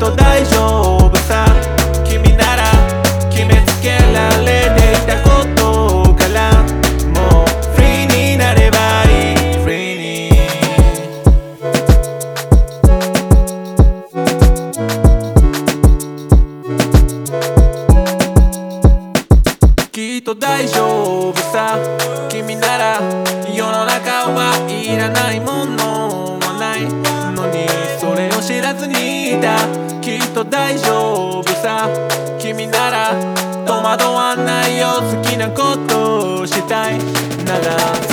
と大丈夫さ。君なら決めつけられていたことからもうフリーになればいい。フリーにきっと大丈夫さ。君なら世の中はいらないものはないのにそれを知らずにいた。きっと大丈夫さ。君なら戸惑わないよ。好きなことをしたいなら